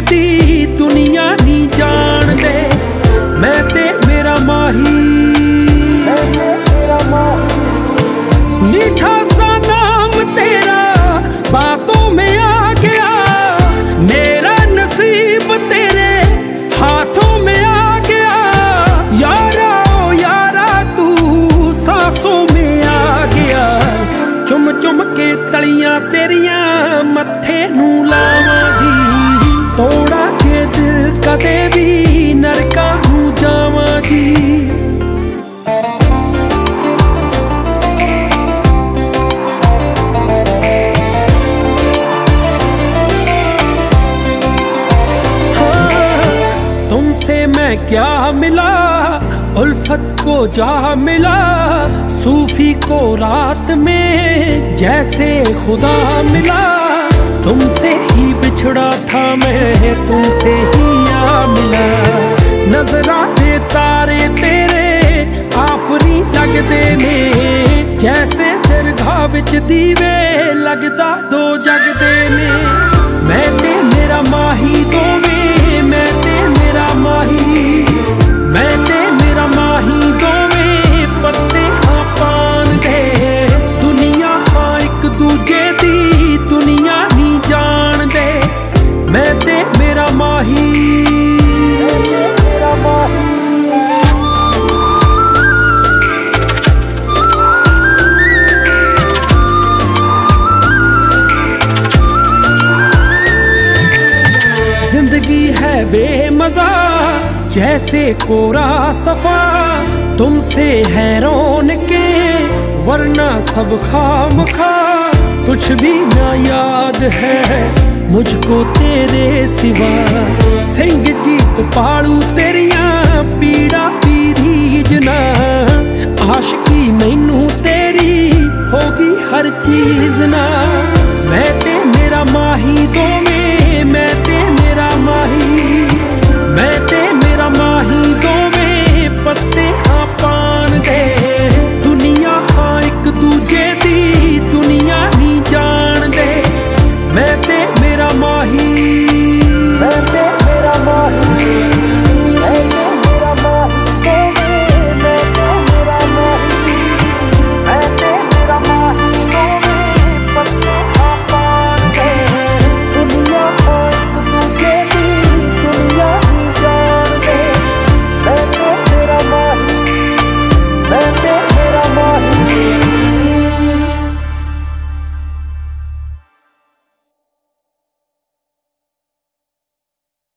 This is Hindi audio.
दी दुनिया नहीं जान दे। मैं ते मेरा माही मीठा सा नाम तेरा बातों में आ गया। मेरा नसीब तेरे हाथों में आ गया। यारा ओ यारा तू सांसों में आ गया। चुम चुम के तलियां तेरियां मत्थे नू लावां जी। तोड़ा जे दिल कदे भी नरका नू जावां जी। तुमसे मैं क्या मिला उल्फत को जा मिला। सूफी को रात में जैसे खुदा मिला। तुमसे ही बिछड़ा था मैं तुमसे ही आ मिला। नजरा दे तारे तेरे आफरी लगदे ने। जैसे दरगाह विच दीवे लगदा दो जगदे ने। मैं ते मेरा माही दोवें मैं ते मेरा माही। मैं ते मेरा माही दोवें पत्ते हाँ पान दे। दुनिया हाँ एक दूजे दी दुनिया नहीं जान दे। मैं ते मेरा माही। जिंदगी है बेमजा जैसे कोरा सफा। तुमसे है रौनके वरना सब खामखा। कुछ भी ना याद है मुझको तेरे सिवा। सिंह जीत पालू तेरियां पीड़ा भी रीजना। आशिकी मैनू तेरी होगी हर चीज ना।